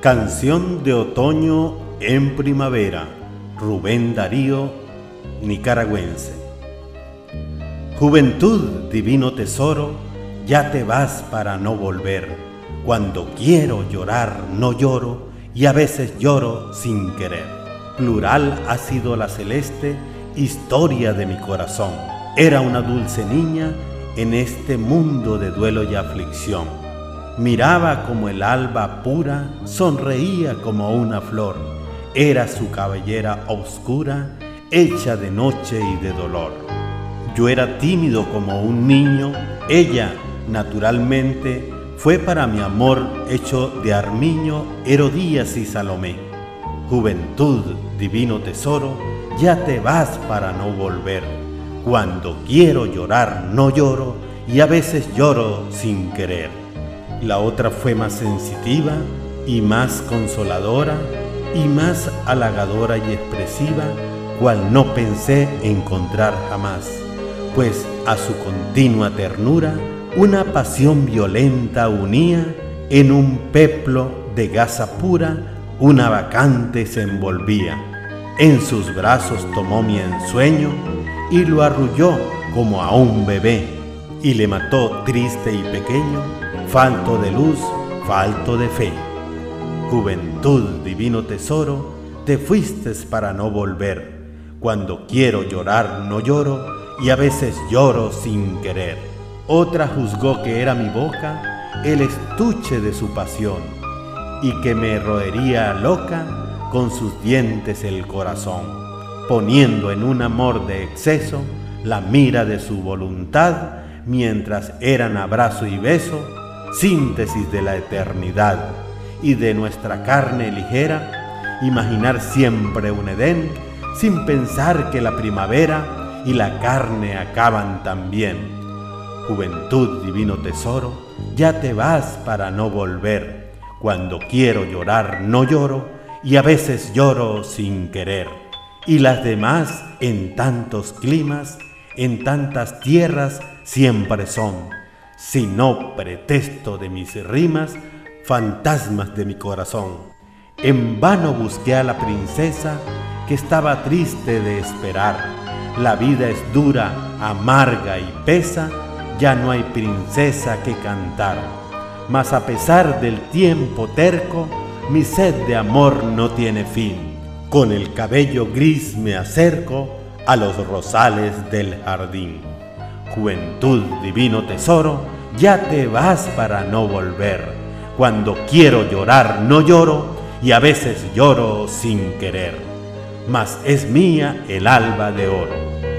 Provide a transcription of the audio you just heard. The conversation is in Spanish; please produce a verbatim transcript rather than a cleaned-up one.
Canción de otoño en primavera, Rubén Darío, nicaragüense. Juventud, divino tesoro, ya te vas para no volver. Cuando quiero llorar no lloro, y a veces lloro sin querer. Plural ha sido la celeste historia de mi corazón. Era una dulce niña en este mundo de duelo y aflicción. Miraba como el alba pura, sonreía como una flor. Era su cabellera oscura, hecha de noche y de dolor. Yo era tímido como un niño, ella, naturalmente, fue para mi amor hecho de armiño, Herodías y Salomé. Juventud, divino tesoro, ya te vas para no volver. Cuando quiero llorar no lloro, y a veces lloro sin querer. La otra fue más sensitiva y más consoladora y más halagadora y expresiva, cual no pensé encontrar jamás, pues a su continua ternura una pasión violenta unía, en un peplo de gasa pura una bacante se envolvía. En sus brazos tomó mi ensueño y lo arrulló como a un bebé, y le mató triste y pequeño, falto de luz, falto de fe. Juventud, divino tesoro, te fuiste para no volver. Cuando quiero llorar no lloro, y a veces lloro sin querer. Otra juzgó que era mi boca el estuche de su pasión, y que me roería loca con sus dientes el corazón, poniendo en un amor de exceso la mira de su voluntad, mientras eran abrazo y beso, síntesis de la eternidad y de nuestra carne ligera, imaginar siempre un Edén, sin pensar que la primavera y la carne acaban también. Juventud, divino tesoro, ya te vas para no volver. Cuando quiero llorar no lloro, y a veces lloro sin querer. Y las demás en tantos climas, en tantas tierras siempre son, si no pretexto de mis rimas, fantasmas de mi corazón. En vano busqué a la princesa que estaba triste de esperar. La vida es dura, amarga y pesa, ya no hay princesa que cantar. Mas a pesar del tiempo terco, mi sed de amor no tiene fin. Con el cabello gris me acerco a los rosales del jardín. Juventud, divino tesoro, ya te vas para no volver. Cuando quiero llorar no lloro, y a veces lloro sin querer. Mas es mía el alba de oro.